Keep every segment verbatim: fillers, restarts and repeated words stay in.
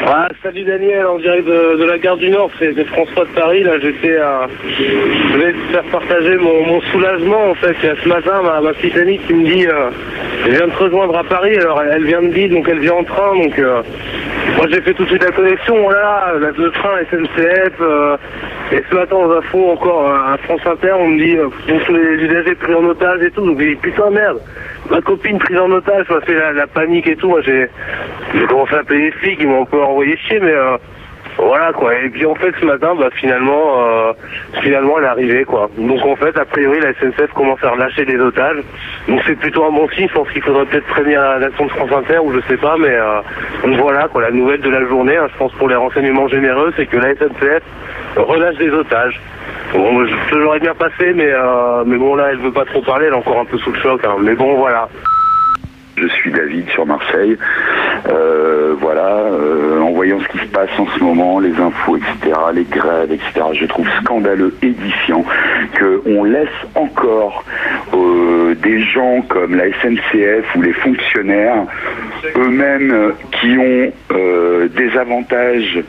Ah, salut Daniel, en direct de, de la gare du Nord, c'est François de Paris. Là, j'étais à, je vais te faire partager mon, mon soulagement en fait. Il y a ce matin ma, ma petite amie qui me dit, euh, elle vient de te rejoindre à Paris. Alors elle, elle vient de Lille, donc elle vient en train. Donc euh, moi j'ai fait tout de suite la connexion. Voilà, la, le train S N C F. Euh, et ce matin on infos encore à France Inter, on me dit euh, tous les usagers pris en otage et tout. Donc j'ai dit putain merde. Ma copine prise en otage, ça fait la, la panique et tout. Moi j'ai commencé à appeler les flics, ils m'ont un peu envoyé chier, mais euh, voilà quoi. Et puis en fait ce matin, bah finalement, euh, finalement elle est arrivée quoi. Donc en fait, a priori la S N C F commence à relâcher les otages. Donc c'est plutôt un bon signe. Je pense qu'il faudrait peut-être prévenir la rédaction de France Inter ou je sais pas, mais euh, donc voilà quoi. La nouvelle de la journée, hein, je pense pour les renseignements généreux, c'est que la S N C F relâche des otages. Bon, je, je l'aurais bien passé, mais euh, mais bon là, elle veut pas trop parler, elle est encore un peu sous le choc. Hein, mais bon, voilà. Je suis David sur Marseille. Euh, voilà, euh, en voyant ce qui se passe en ce moment, les infos, et cetera, les grèves, et cetera, je trouve scandaleux, édifiant qu'on laisse encore euh, des gens comme la S N C F ou les fonctionnaires eux-mêmes euh, qui ont euh, des avantages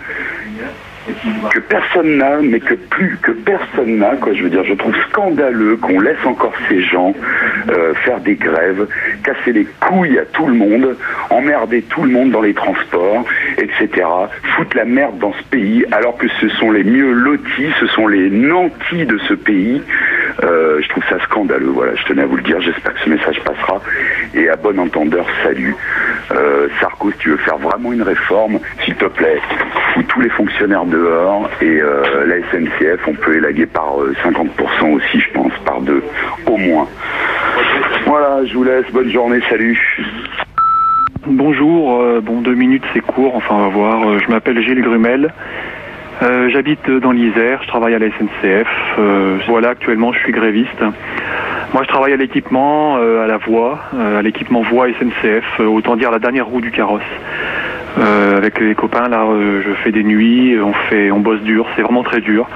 que personne n'a, mais que plus que personne n'a, quoi. Je veux dire, je trouve scandaleux qu'on laisse encore ces gens euh, faire des grèves, casser les couilles à tout le monde, emmerder tout le monde dans les transports, et cetera. Foutre la merde dans ce pays, alors que ce sont les mieux lotis, ce sont les nantis de ce pays. Euh, je trouve ça scandaleux. Voilà, je tenais à vous le dire. J'espère que ce message passera. Et à bon entendeur, salut. Euh, Sarko, si tu veux faire vraiment une réforme, s'il te plaît, fous tous les fonctionnaires dehors et euh, la S N C F, on peut élaguer par euh, cinquante pour cent aussi, je pense, par deux, au moins. Voilà, je vous laisse. Bonne journée. Salut. Bonjour. Euh, bon, deux minutes, c'est court. Enfin, on va voir. Euh, je m'appelle Gilles Grumel. Euh, j'habite dans l'Isère, je travaille à la S N C F. Euh, voilà, actuellement, je suis gréviste. Moi, je travaille à l'équipement, euh, à la voie, euh, à l'équipement voie S N C F, euh, autant dire la dernière roue du carrosse. Euh, avec les copains, là, euh, je fais des nuits, on fait, on bosse dur, c'est vraiment très dur.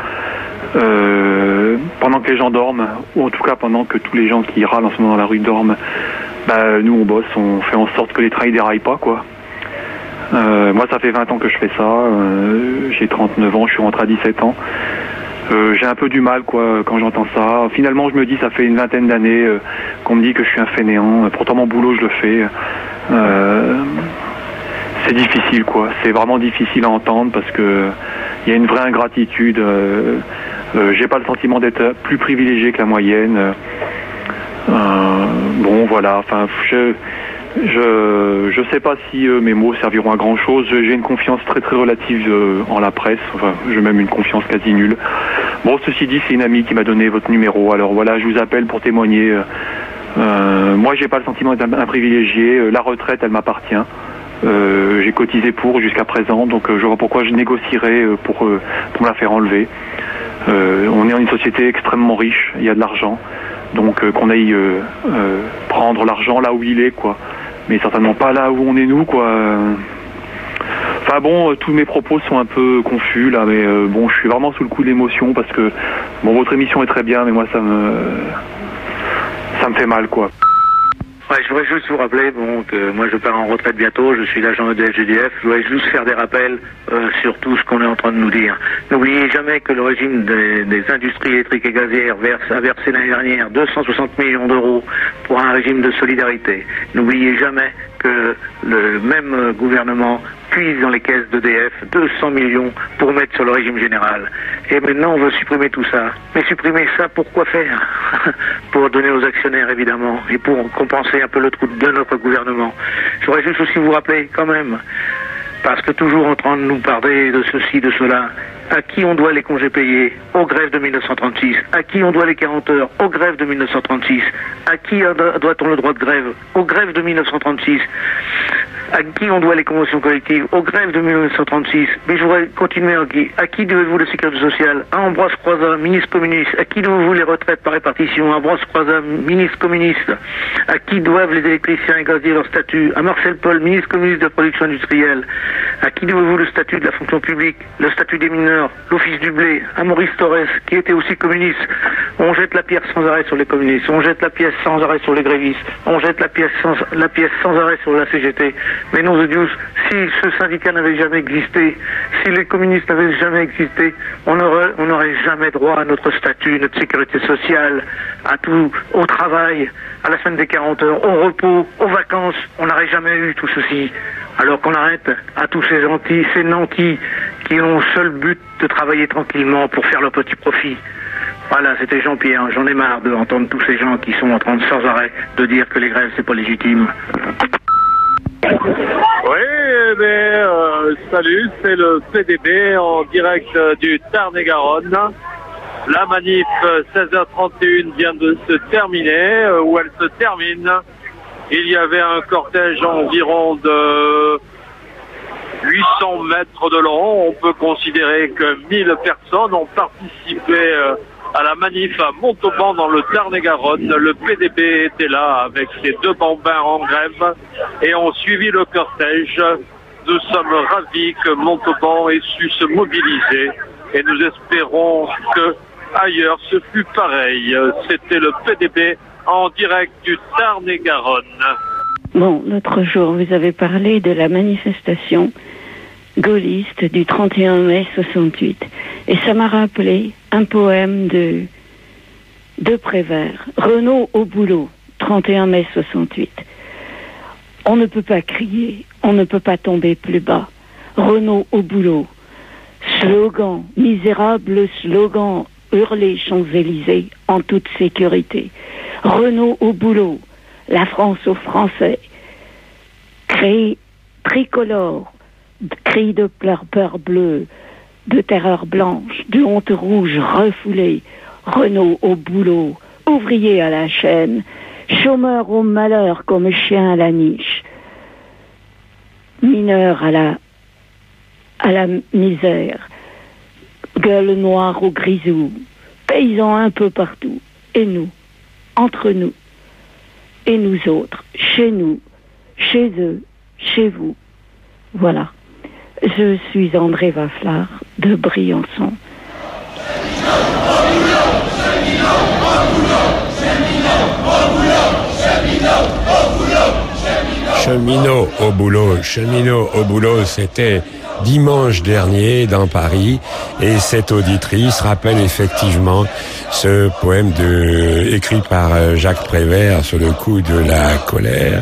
Euh, pendant que les gens dorment, ou en tout cas pendant que tous les gens qui râlent en ce moment dans la rue dorment, bah, nous, on bosse, on fait en sorte que les trains ne déraillent pas, quoi. Euh, moi, ça fait vingt ans que je fais ça. Euh, j'ai trente-neuf ans, je suis rentré à dix-sept ans. Euh, j'ai un peu du mal, quoi, quand j'entends ça. Finalement, je me dis, ça fait une vingtaine d'années euh, qu'on me dit que je suis un fainéant. Pourtant, mon boulot, je le fais. Euh, c'est difficile, quoi. C'est vraiment difficile à entendre parce que il y a une vraie ingratitude. Euh, euh, j'ai pas le sentiment d'être plus privilégié que la moyenne. Euh, bon, voilà. Enfin, je Je je sais pas si euh, mes mots serviront à grand chose. J'ai une confiance très très relative euh, en la presse. Enfin, j'ai même une confiance quasi nulle. Bon, ceci dit, c'est une amie qui m'a donné votre numéro. Alors voilà, je vous appelle pour témoigner. Euh, moi, j'ai pas le sentiment d'être un privilégié. La retraite, elle m'appartient. Euh, j'ai cotisé pour jusqu'à présent, donc euh, je vois pourquoi je négocierai euh, pour euh, pour me la faire enlever. Euh, on est dans une société extrêmement riche. Il y a de l'argent. Donc euh, qu'on aille euh, euh, prendre l'argent là où il est, quoi. Mais certainement pas là où on est nous, quoi. Enfin bon, euh, tous mes propos sont un peu confus là, mais euh, bon, je suis vraiment sous le coup de l'émotion parce que bon, votre émission est très bien, mais moi ça me ça me fait mal, quoi. Ouais, je voudrais juste vous rappeler bon, que moi je pars en retraite bientôt, je suis l'agent E D F G D F, je voudrais juste faire des rappels euh, sur tout ce qu'on est en train de nous dire. N'oubliez jamais que le régime des, des industries électriques et gazières verse, a versé l'année dernière deux cent soixante millions d'euros pour un régime de solidarité. N'oubliez jamais que le même gouvernement puise dans les caisses d'E D F deux cents millions pour mettre sur le régime général. Et maintenant on veut supprimer tout ça. Mais supprimer ça, pour quoi faire? Pour donner aux actionnaires évidemment, et pour compenser un peu le trou de notre gouvernement. Je voudrais juste aussi vous rappeler quand même, parce que toujours en train de nous parler de ceci, de cela, à qui on doit les congés payés? Aux grèves de mille neuf cent trente-six. À qui on doit les quarante heures? Aux grèves de mille neuf cent trente-six. À qui doit-on le droit de grève? Aux grèves de mille neuf cent trente-six. À qui on doit les conventions collectives? Aux grèves de mille neuf cent trente-six. Mais je voudrais continuer à qui? À qui devez-vous la sécurité sociale? À Ambroise Croizat, ministre communiste. À qui devez-vous les retraites par répartition? À Ambroise Croizat, ministre communiste. À qui doivent les électriciens et gaziers leur statut? À Marcel Paul, ministre communiste de production industrielle. À qui devez-vous le statut de la fonction publique, le statut des mineurs, l'office du blé, à Maurice Thorez, qui était aussi communiste? On jette la pierre sans arrêt sur les communistes, on jette la pièce sans arrêt sur les grévistes, on jette la pièce sans, la pièce sans arrêt sur la C G T. Mais non de Dieu, si ce syndicat n'avait jamais existé, si les communistes n'avaient jamais existé, on n'aurait on n'aurait jamais droit à notre statut, notre sécurité sociale, à tout, au travail, à la semaine des quarante heures, au repos, aux vacances. On n'aurait jamais eu tout ceci. Alors qu'on arrête à tous ces nantis, ces nantis qui ont le seul but de travailler tranquillement pour faire leur petit profit. Voilà, c'était Jean-Pierre. J'en ai marre d'entendre tous ces gens qui sont en train de sans arrêt de dire que les grèves c'est pas légitime. Oui, eh bien, euh, salut, c'est le P D B en direct euh, du Tarn-et-Garonne. La manif euh, seize heures trente et un vient de se terminer, euh, où elle se termine. Il y avait un cortège environ de huit cents mètres de long. On peut considérer que mille personnes ont participé euh, à la manif à Montauban dans le Tarn-et-Garonne. Le P D B était là avec ses deux bambins en grève et ont suivi le cortège. Nous sommes ravis que Montauban ait su se mobiliser et nous espérons que ailleurs ce fut pareil. C'était le P D B en direct du Tarn-et-Garonne. Bon, l'autre jour, vous avez parlé de la manifestation gaulliste du trente et un mai soixante-huit. Et ça m'a rappelé un poème de, de Prévert. Renaud au boulot, trente et un mai soixante-huit. On ne peut pas crier, on ne peut pas tomber plus bas. Renaud au boulot. Slogan, misérable slogan, hurlé Champs-Élysées en toute sécurité. Renaud au boulot, la France aux Français. Cri tricolore, cri de peur, peur bleue, de terreur blanche, de honte rouge refoulée. Renaud au boulot, ouvrier à la chaîne, chômeur au malheur comme chien à la niche, mineur à la, à la misère, gueule noire au grisou, paysans un peu partout, et nous, entre nous, et nous autres, chez nous, chez eux, chez vous. Voilà. Je suis André Vafflard de Briançon. Cheminot au boulot, cheminot au boulot, c'était dimanche dernier dans Paris, et cette auditrice rappelle effectivement ce poème de, écrit par Jacques Prévert sur le coup de la colère.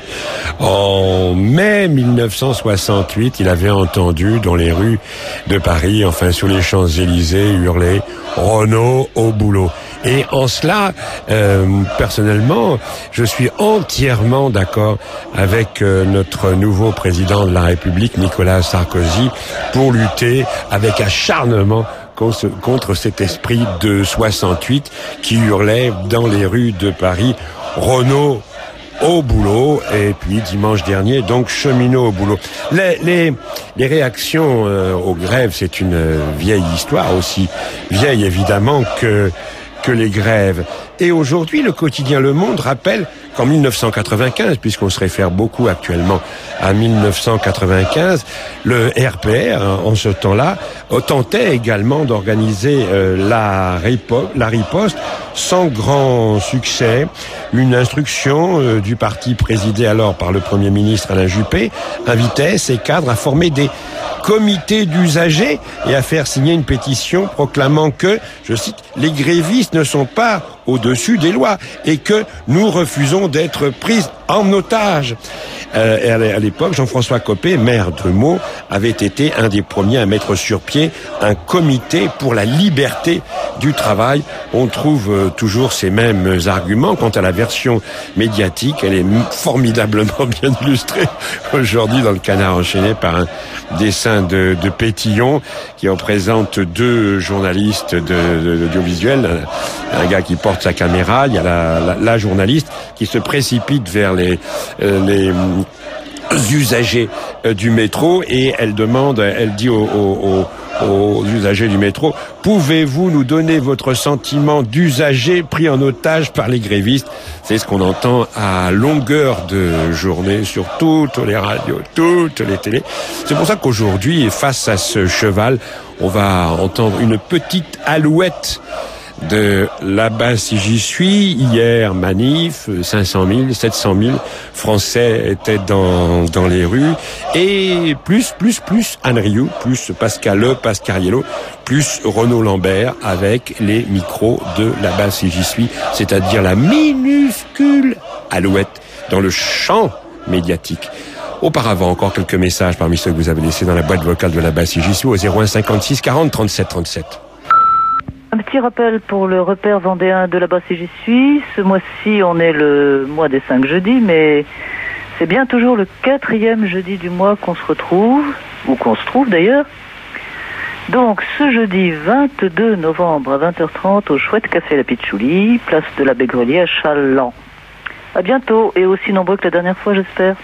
En mai mille neuf cent soixante-huit, il avait entendu dans les rues de Paris, enfin sur les Champs-Élysées, hurler « Renaud au boulot ». Et en cela, euh, personnellement, je suis entièrement d'accord avec euh, notre nouveau président de la République, Nicolas Sarkozy, pour lutter avec acharnement contre cet esprit de soixante-huit qui hurlait dans les rues de Paris « Renaud au boulot », et puis dimanche dernier, donc cheminot au boulot. Les, les, les réactions euh, aux grèves, c'est une vieille histoire, aussi vieille évidemment que que les grèves. Et aujourd'hui, le quotidien Le Monde rappelle qu'en mille neuf cent quatre-vingt-quinze, puisqu'on se réfère beaucoup actuellement à mille neuf cent quatre-vingt-quinze, le R P R, en ce temps-là, tentait également d'organiser euh, la, ripo- la riposte sans grand succès. Une instruction euh, du parti présidé alors par le Premier ministre Alain Juppé invitait ses cadres à former des comités d'usagers et à faire signer une pétition proclamant que, je cite, « les grévistes ne sont pas au-dessus des lois et que nous refusons d'être pris en otage ». Euh, et à l'époque, Jean-François Copé, maire de Meaux, avait été un des premiers à mettre sur pied un comité pour la liberté du travail. On trouve euh, toujours ces mêmes arguments. Quant à la version médiatique, elle est formidablement bien illustrée aujourd'hui dans le Canard enchaîné par un dessin de, de Pétillon qui représente deux journalistes de, de, d'audiovisuel. Un, un gars qui porte sa caméra, il y a la, la, la journaliste qui se précipite vers les, euh, les usagers du métro et elle demande, elle dit aux, aux, aux usagers du métro. Pouvez-vous nous donner votre sentiment d'usager pris en otage par les grévistes? C'est ce qu'on entend à longueur de journée sur toutes les radios, toutes les télés. C'est pour ça qu'aujourd'hui, face à ce cheval, on va entendre une petite alouette de là-bas si j'y suis. Hier, manif, cinq cent mille, sept cent mille Français étaient dans, dans les rues. Et plus, plus, plus Anne Rioux, plus Pascal Le Pascariello, plus Renaud Lambert avec les micros de là-bas si j'y suis, c'est-à-dire la minuscule alouette dans le champ médiatique. Auparavant, encore quelques messages parmi ceux que vous avez laissés dans la boîte vocale de là-bas si j'y suis au zéro un cinquante-six quarante trente-sept trente-sept. Un petit rappel pour le repère vendéen de là-bas si j'y suis. Ce mois-ci, on est le mois des cinq jeudis, mais c'est bien toujours le quatrième jeudi du mois qu'on se retrouve, ou qu'on se trouve d'ailleurs. Donc, ce jeudi vingt-deux novembre à vingt heures trente au Chouette Café La Pitchouli, place de la Bégrelier à Chaland. À bientôt, et aussi nombreux que la dernière fois, j'espère.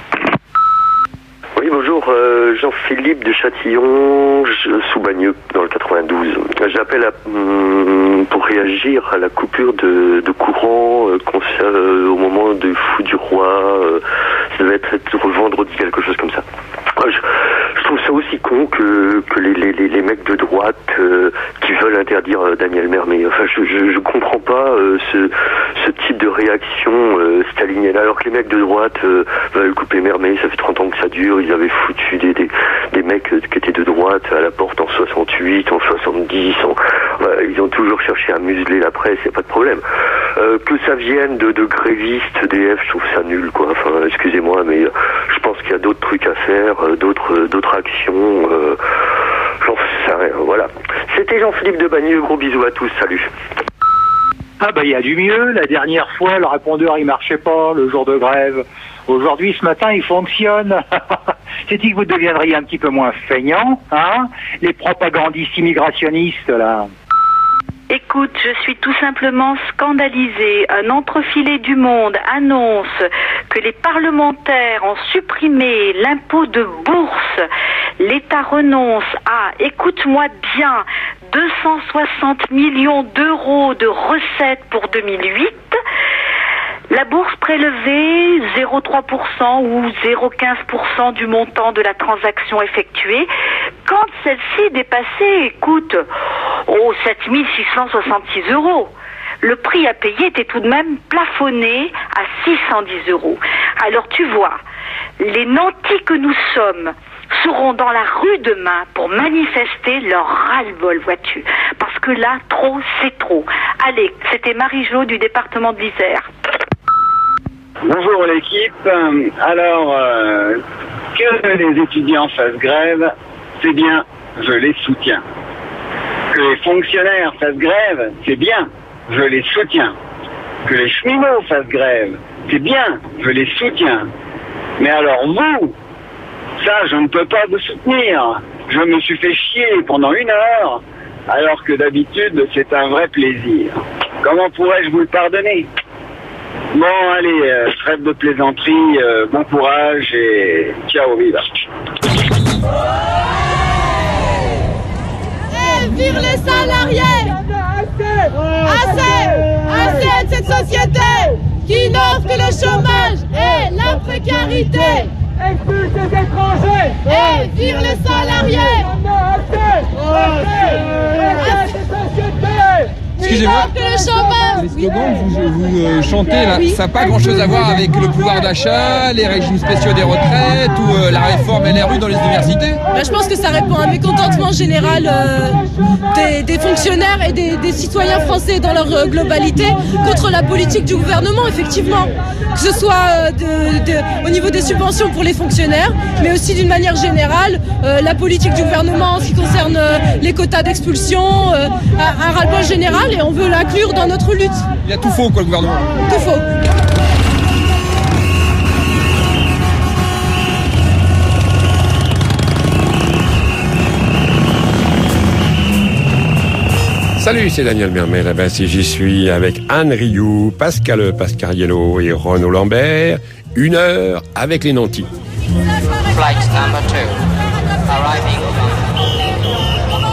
Oui, bonjour, euh, Jean-Philippe de Châtillon, sous Bagneux, dans le quatre-vingt-douze. J'appelle à, hum, pour réagir à la coupure de, de courant euh, euh, au moment du fou du roi. Euh, ça devait être, être vendredi, quelque chose comme ça. Je, je trouve ça aussi con que, que les, les, les mecs de droite euh, qui veulent interdire euh, Daniel Mermet. Enfin, je, je, je comprends pas euh, ce, ce type de réaction euh, stalinienne. Alors que les mecs de droite euh, veulent couper Mermet, ça fait trente ans que ça dure. Ils avaient foutu des, des, des mecs qui étaient de droite à la porte en soixante-huit, en soixante-dix. En, voilà, ils ont toujours cherché à museler la presse, il n'y a pas de problème. Euh, que ça vienne de, de grévistes, D F, je trouve ça nul, quoi. Enfin, excusez-moi, mais euh, je pense qu'il y a d'autres trucs à faire, euh, d'autres, euh, d'autres actions. Euh, j'en sais rien, voilà. C'était Jean-Philippe de Bagneux, gros bisous à tous, salut. Ah bah il y a du mieux, la dernière fois le répondeur il marchait pas le jour de grève. Aujourd'hui ce matin il fonctionne. C'est-il que vous deviendriez un petit peu moins feignant, hein? Les propagandistes immigrationnistes là. Écoute, je suis tout simplement scandalisée. Un entrefilet du Monde annonce que les parlementaires ont supprimé l'impôt de bourse. L'État renonce à, écoute-moi bien, deux cent soixante millions d'euros de recettes pour deux mille huit. La bourse prélevait zéro virgule trois pour cent ou zéro virgule quinze pour cent du montant de la transaction effectuée. Quand celle-ci dépassait, écoute, oh, sept mille six cent soixante-six euros. Le prix à payer était tout de même plafonné à six cent dix euros. Alors tu vois, les nantis que nous sommes seront dans la rue demain pour manifester leur ras-le-bol, vois-tu. Parce que là, trop, c'est trop. Allez, c'était Marie-Jo du département de l'Isère. Bonjour l'équipe. Alors, euh, que les étudiants fassent grève, c'est bien, je les soutiens. Que les fonctionnaires fassent grève, c'est bien, je les soutiens. Que les cheminots fassent grève, c'est bien, je les soutiens. Mais alors vous, ça je ne peux pas vous soutenir. Je me suis fait chier pendant une heure, alors que d'habitude c'est un vrai plaisir. Comment pourrais-je vous le pardonner ? Bon, allez, euh, trêve de plaisanterie, euh, bon courage et ciao, viva. Et vive les salariés! Assez! Assez de cette société qui n'offre que le chômage et la précarité! Expulse les étrangers! Et vive les salariés! Assez de cette société! Excusez-moi, les slogans que vous, vous euh, chantez là, oui. Ça n'a pas grand-chose à voir avec le pouvoir d'achat, les régimes spéciaux des retraites ou euh, la réforme L R U dans les universités. Bah, je pense que ça répond à un mécontentement général euh, des, des fonctionnaires et des, des citoyens français dans leur euh, globalité contre la politique du gouvernement, effectivement. Que ce soit euh, de, de, au niveau des subventions pour les fonctionnaires, mais aussi d'une manière générale, euh, la politique du gouvernement en ce qui concerne euh, les quotas d'expulsion, euh, un, un ras-le-bol général. Et on veut l'inclure dans notre lutte. Il y a tout faux, quoi, le gouvernement. Tout faux. Salut, c'est Daniel Mermet, là-bas si j'y suis, avec Anne Rioux, Pascal Pascariello et Renaud Lambert. Une heure avec les nantis. Flight number two, arriving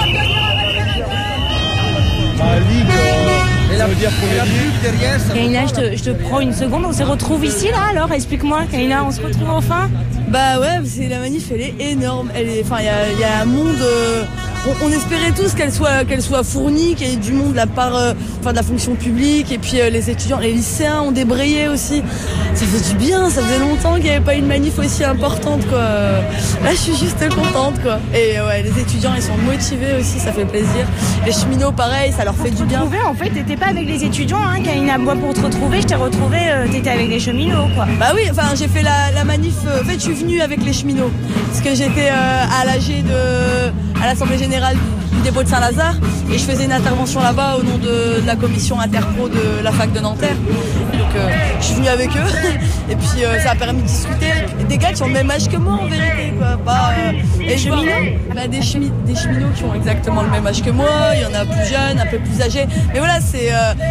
dire qu'on est liés. Kaina, je te, je te prends une seconde, on se retrouve ici là alors, explique-moi Kaina, on se retrouve enfin. Bah ouais, c'est la manif, elle est énorme, elle est, enfin il y a, y a un monde, euh, on, on espérait tous qu'elle soit, qu'elle soit fournie, qu'il y ait du monde de la part, euh, enfin de la fonction publique, et puis euh, les étudiants, les lycéens ont débrayé aussi. Ça fait du bien, ça faisait longtemps qu'il n'y avait pas une manif aussi importante quoi. Là je suis juste contente quoi. Et ouais, les étudiants ils sont motivés aussi, ça fait plaisir. Les cheminots pareil, ça leur fait du bien. En fait, t'étais pas avec les étudiants, hein, Kaina. Moi pour te retrouver, je t'ai retrouvé, euh, t'étais avec les cheminots quoi. Bah oui, enfin j'ai fait la, la manif, euh, en fait je suis venue avec les cheminots. Parce que j'étais euh, à l'A G de, à l'Assemblée Générale du dépôt de Saint-Lazare et je faisais une intervention là-bas au nom de, de la commission interpro de la fac de Nanterre. Donc euh, je suis venue avec eux et puis euh, ça a permis de discuter. Des gars qui ont le même âge que moi en vérité quoi. Pas, euh, et je cheminots bah, des, chemi- des cheminots qui ont exactement le même âge que moi. Il y en a plus jeunes, un peu plus âgés. Mais voilà, c'est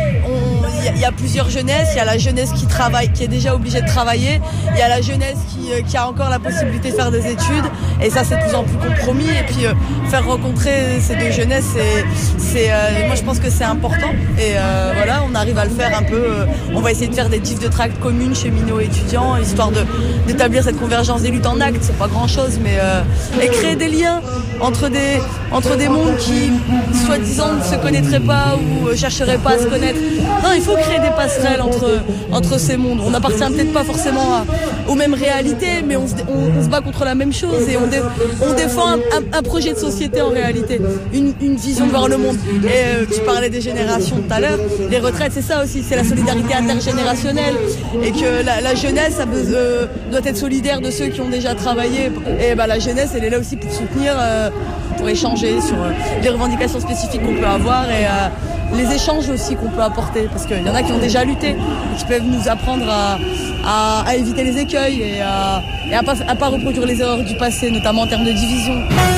il euh, y, y a plusieurs jeunesses. Il y a la jeunesse qui travaille, qui est déjà obligée de travailler. Il y a la jeunesse qui, euh, qui a encore la possibilité de faire des études. Et ça, c'est de plus en plus compromis. Et puis euh, faire rencontrer ces deux jeunesses, c'est, c'est euh, moi je pense que c'est important. Et euh, voilà, on arrive à le faire un peu. Euh, on va essayer de faire des tifs de tract communes cheminots et étudiants, histoire de d'établir cette convergence des luttes en actes. C'est pas grand chose, mais euh, et créer des liens entre des entre des mondes qui soi-disant ne se connaîtraient pas ou euh, chercheraient pas à se connaître. Non, il faut créer des passerelles entre entre ces mondes. On n'appartient peut-être pas forcément à, aux mêmes réalités, mais on se, on, on se bat contre la même chose et on, dé, on défend un, un, un projet de société en réalité, une, une vision de voir le monde. Et euh, tu parlais des générations tout à l'heure, les retraites c'est ça aussi, c'est la solidarité intergénérationnelle et que la, la jeunesse ça, euh, doit être solidaire de ceux qui ont déjà travaillé. Et bah, la jeunesse elle est là aussi pour soutenir, euh, pour échanger sur euh, les revendications spécifiques qu'on peut avoir et euh, les échanges aussi qu'on peut apporter, parce qu'il y en a qui ont déjà lutté et qui peuvent nous apprendre à, à, à éviter les écueils et à et à pas, à pas reproduire les erreurs du passé, notamment en termes de division.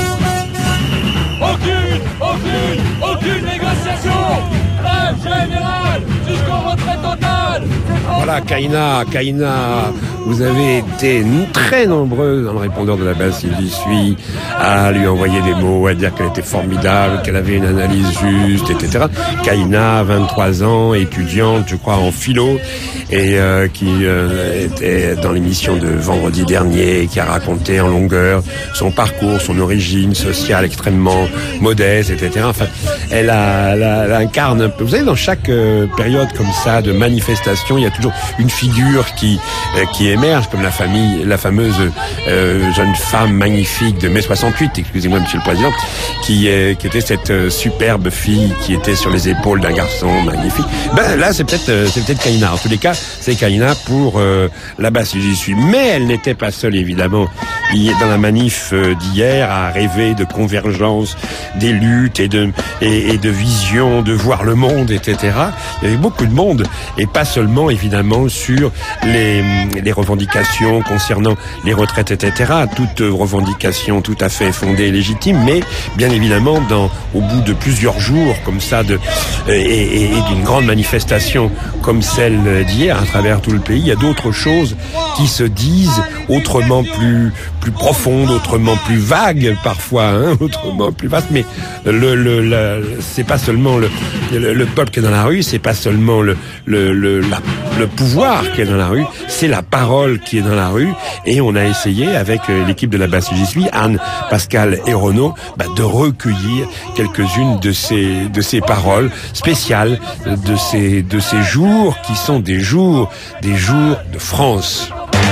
Aucune, aucune, aucune négociation. Grève générale jusqu'au retrait total. Voilà, Kaina, Kaina, vous avez été très nombreux dans le répondeur de la base si j'y suis, à lui envoyer des mots, à dire qu'elle était formidable, qu'elle avait une analyse juste, et cetera. Kaina, vingt-trois ans, étudiante, je crois, en philo, et euh, qui euh, était dans l'émission de vendredi dernier, qui a raconté en longueur son parcours, son origine sociale extrêmement modeste, et cetera. Enfin, elle, a, elle, a, elle incarne un peu. Vous savez, dans chaque euh, période comme ça de manifestation, il y a toujours une figure qui euh, qui émerge, comme la famille, la fameuse euh, jeune femme magnifique de mai soixante-huit, excusez-moi, Monsieur le Président, qui euh, qui était cette euh, superbe fille qui était sur les épaules d'un garçon magnifique. Ben là, c'est peut-être euh, c'est peut-être Kaina. En tous les cas, c'est Kaina pour euh, là-bas si j'y suis. Mais elle n'était pas seule, évidemment. Il est dans la manif euh, d'hier à rêver de convergence des luttes et de et, et de vision, de voir le monde, et cetera. Il y avait beaucoup de monde et pas seulement évidemment sur les les revendications concernant les retraites, et cetera. Toute revendication tout à fait fondée et légitime, mais bien évidemment dans au bout de plusieurs jours comme ça de et, et, et d'une grande manifestation comme celle d'hier à travers tout le pays, il y a d'autres choses qui se disent autrement plus plus profondes, autrement plus vagues parfois, hein, autrement plus vastes. Mais le le, le c'est pas seulement le, le le peuple qui est dans la rue, c'est pas seulement le le le la, le pouvoir qui est dans la rue, c'est la parole qui est dans la rue. Et on a essayé avec l'équipe de la base où j'y suis, Anne, Pascal et Renaud, bah, de recueillir quelques-unes de ces de ces paroles spéciales de ces de ces jours qui sont des jours des jours de France.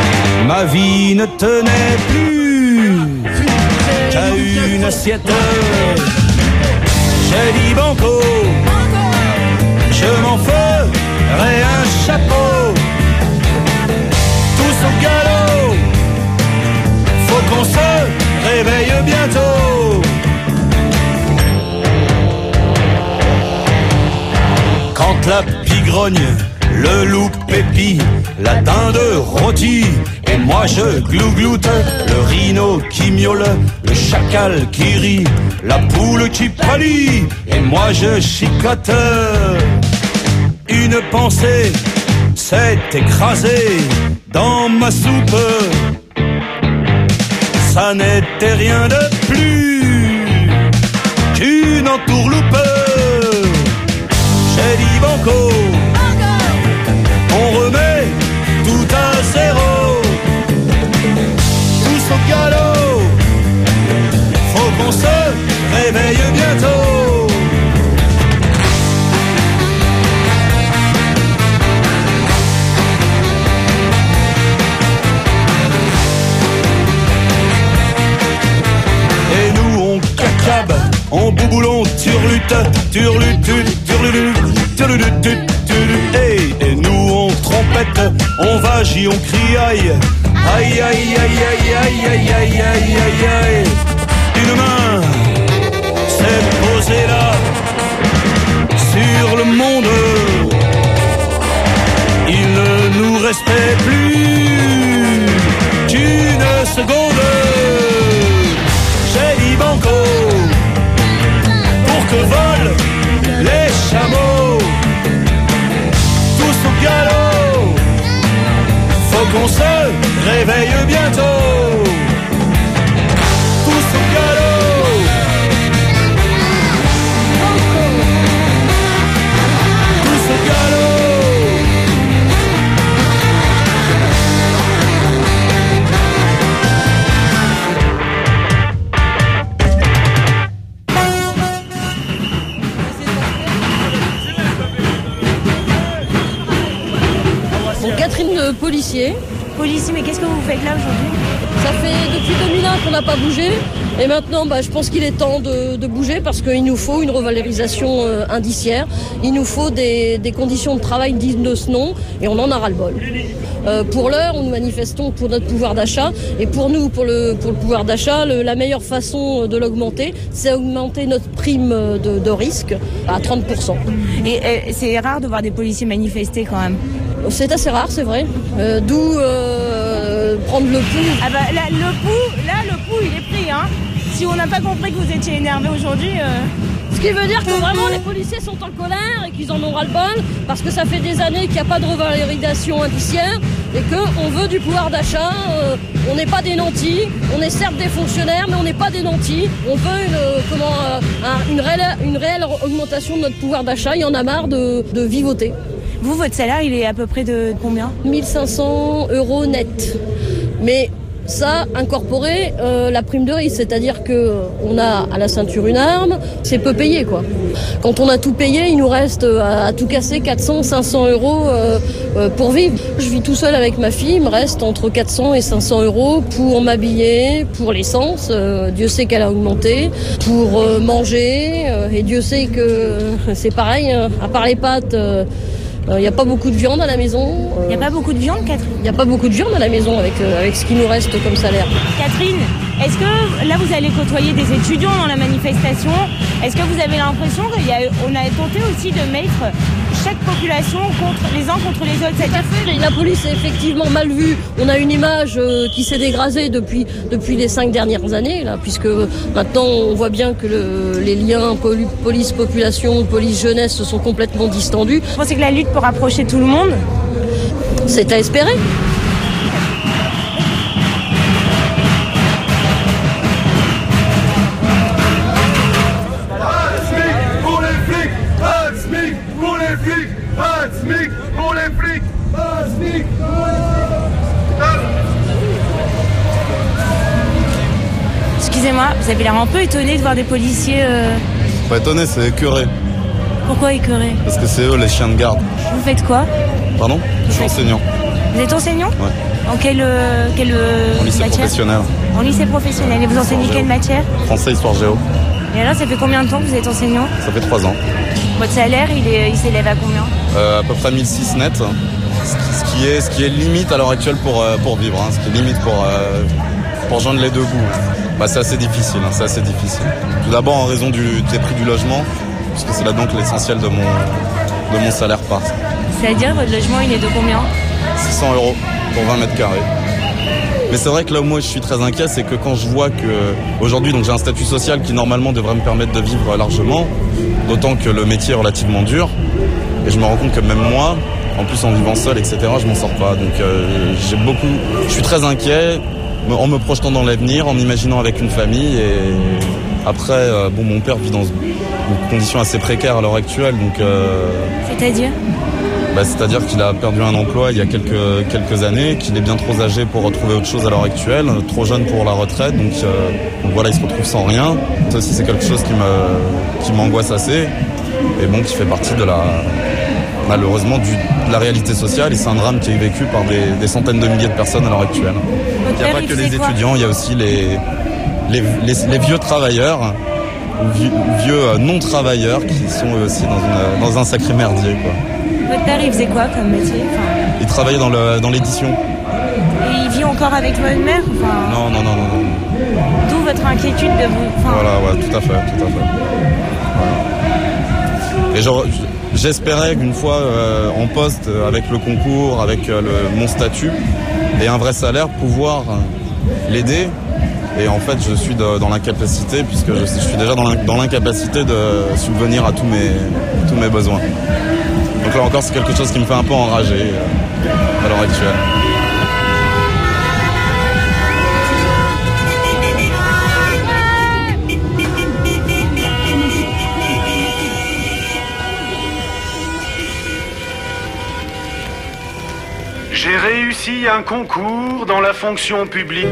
Ma vie ne tenait plus qu'à une assiette. J'ai dit banco, je m'en ferai un chapeau. Tous au galop, faut qu'on se réveille bientôt. Quand la pigrogne, le loup pépi, la dinde rôtie, et moi je glougloute, le rhino qui miaule, le chacal qui rit, la poule qui pâlit, et moi je chicote. Une pensée s'est écrasée dans ma soupe, ça n'était rien de plus qu'une entourloupe. J'ai dit banco, bientôt. Et nous on cacabe, on bouboulon, turlute, turlute, turlute, turlute, turlute, hey. Et nous on trompette, on vagit, on crie aïe, aïe, aïe, aïe, aïe, aïe, aïe, aïe, aïe, aïe, aïe. Une main s'est posée là, sur le monde. Il ne nous restait plus qu'une seconde. J'ai dit banco pour que volent les chameaux. Tous au galop, faut qu'on se réveille bientôt. Tous au galop, tous au galop. Catherine, policier. Policier, mais qu'est-ce que vous faites là aujourd'hui? Ça fait depuis deux mille un qu'on n'a pas bougé. Et maintenant, bah, je pense qu'il est temps de, de bouger parce qu'il nous faut une revalorisation euh, indiciaire. Il nous faut des, des conditions de travail dignes de ce nom et on en a ras-le-bol. Euh, pour l'heure, nous manifestons pour notre pouvoir d'achat. Et pour nous, pour le, pour le pouvoir d'achat, le, la meilleure façon de l'augmenter, c'est augmenter notre prime de, de risque à trente pour cent. Et euh, c'est rare de voir des policiers manifester quand même. C'est assez rare, c'est vrai. Euh, D'où euh, prendre le pouls. Ah bah là, le pouls, là, le pouls, il est pris, hein. Si on n'a pas compris que vous étiez énervé aujourd'hui... Euh... Ce qui veut dire que vraiment les policiers sont en colère et qu'ils en ont ras-le-bol parce que ça fait des années qu'il n'y a pas de revalorisation indiciaire et qu'on veut du pouvoir d'achat. Euh, on n'est pas des nantis, on est certes des fonctionnaires mais on n'est pas des nantis. On veut une, euh, comment, euh, un, une, réelle, une réelle augmentation de notre pouvoir d'achat. Il y en a marre de, de vivoter. Vous, votre salaire, il est à peu près de combien? mille cinq cents euros net. Mais ça, incorporé euh, la prime de risque, c'est-à-dire que on a à la ceinture une arme, c'est peu payé, quoi. Quand on a tout payé, il nous reste à, à tout casser quatre cents, cinq cents euros euh, euh, pour vivre. Je vis tout seul avec ma fille, il me reste entre quatre cents et cinq cents euros pour m'habiller, pour l'essence, euh, Dieu sait qu'elle a augmenté, pour euh, manger, euh, et Dieu sait que euh, c'est pareil, hein, à part les pâtes... Euh, Il n'y a pas beaucoup de viande à la maison. Il n'y a pas beaucoup de viande, Catherine? Il n'y a pas beaucoup de viande à la maison avec, euh, avec ce qui nous reste comme salaire. Catherine, est-ce que là vous allez côtoyer des étudiants dans la manifestation? Est-ce que vous avez l'impression qu'on a tenté aussi de mettre chaque population contre les uns contre les autres? Tout à fait. La police est effectivement mal vue. On a une image euh, qui s'est dégradée depuis, depuis les cinq dernières années, là, puisque maintenant on voit bien que le, les liens poli- police-population, police-jeunesse se sont complètement distendus. Vous pensez que la lutte peut rapprocher tout le monde? C'est à espérer. Excusez-moi, vous avez l'air un peu étonné de voir des policiers... Euh... Pas étonné, c'est écœuré. Pourquoi écœuré? Parce que c'est eux les chiens de garde. Vous faites quoi? Pardon? Je suis enseignant. Vous êtes enseignant? Ouais. En quelle, euh, quelle euh, En lycée matière? professionnel. En lycée professionnel. Et vous enseignez quelle matière? Français, histoire, géo. Et alors, ça fait combien de temps que vous êtes enseignant? Ça fait trois ans. Votre salaire, il, est, il s'élève à combien? euh, À peu près mille six net. Ce qui, ce qui est, ce qui est limite à l'heure actuelle pour, euh, pour vivre. Hein. Ce qui est limite pour, euh, pour joindre les deux bouts. Bah, c'est assez difficile, hein, c'est assez difficile. Tout d'abord en raison du, des prix du logement, puisque c'est là donc l'essentiel de mon, de mon salaire part. C'est-à-dire, votre logement, il est de combien? six cents euros pour vingt mètres carrés. Mais c'est vrai que là où moi je suis très inquiet, c'est que quand je vois que aujourd'hui donc j'ai un statut social qui normalement devrait me permettre de vivre largement, d'autant que le métier est relativement dur, et je me rends compte que même moi, en plus en vivant seul, et cetera, je m'en sors pas. Donc euh, j'ai beaucoup, je suis très inquiet en me projetant dans l'avenir, en m'imaginant avec une famille. Et après, euh, bon, mon père vit dans une condition assez précaire à l'heure actuelle, donc. Euh, C'est-à-dire? Bah, c'est-à-dire qu'il a perdu un emploi il y a quelques, quelques années, qu'il est bien trop âgé pour retrouver autre chose à l'heure actuelle, trop jeune pour la retraite, donc, euh, donc voilà, il se retrouve sans rien. Ça aussi, c'est quelque chose qui me, qui m'angoisse assez, et bon, qui fait partie de la, malheureusement, du, de la réalité sociale, et c'est un drame qui est vécu par des, des centaines de milliers de personnes à l'heure actuelle. Il n'y a pas que les étudiants, il y a aussi les, les, les, les vieux travailleurs, ou vieux, vieux non-travailleurs, qui sont eux aussi dans, une, dans un sacré merdier, quoi. Votre père, il faisait quoi comme métier? Enfin... Il travaillait dans, le, dans l'édition. Et il vit encore avec votre mère? Enfin... Non, non, non, non, non. D'où votre inquiétude de vous... Enfin... Voilà, ouais, tout à fait, tout à fait. Voilà. Et genre, j'espérais qu'une fois euh, en poste, avec le concours, avec euh, le, mon statut et un vrai salaire, pouvoir euh, l'aider. Et en fait, je suis de, dans l'incapacité, puisque je, je suis déjà dans l'incapacité de subvenir à tous mes, tous mes besoins. Donc là encore, c'est quelque chose qui me fait un peu enrager euh, à l'heure actuelle. J'ai réussi un concours dans la fonction publique.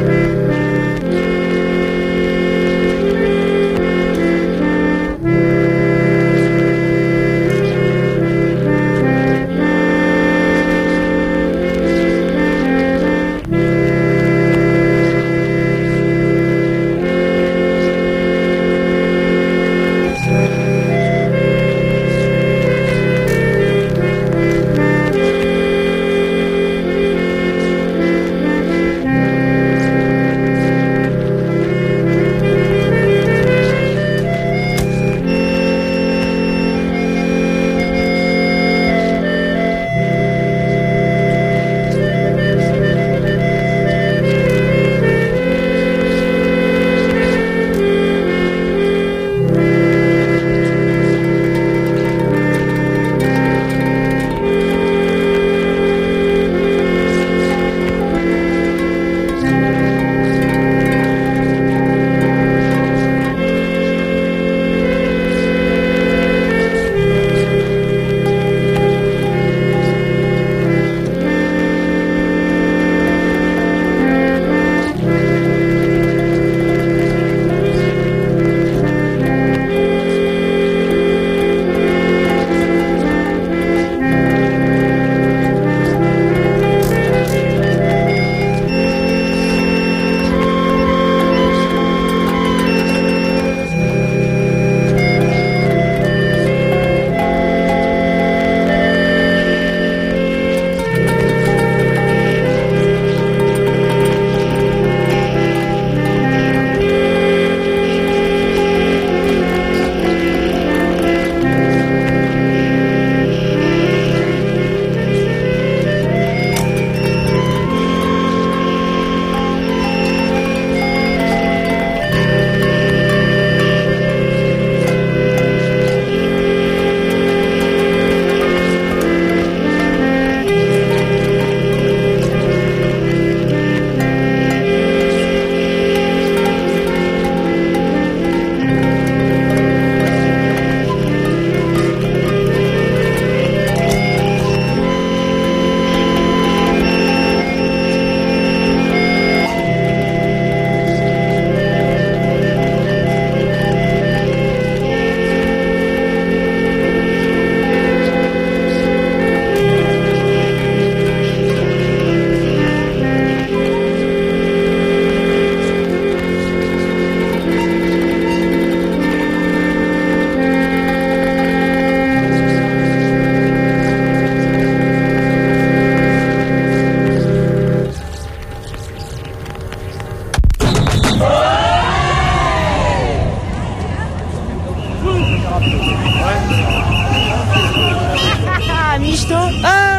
Michto. Ah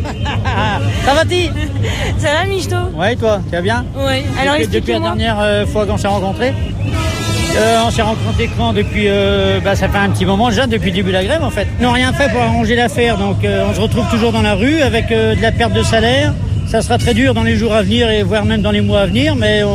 ça va-t-il? Ça va, Michto? Ouais, toi, tu vas bien? Oui. Alors, depuis, depuis la dernière euh, fois qu'on s'est rencontrés euh, on s'est rencontrés quand depuis euh, bah, ça fait un petit moment déjà, depuis le début de la grève en fait. Ils n'ont rien fait pour arranger l'affaire, donc euh, on se retrouve toujours dans la rue avec euh, de la perte de salaire. Ça sera très dur dans les jours à venir et voire même dans les mois à venir, mais on, on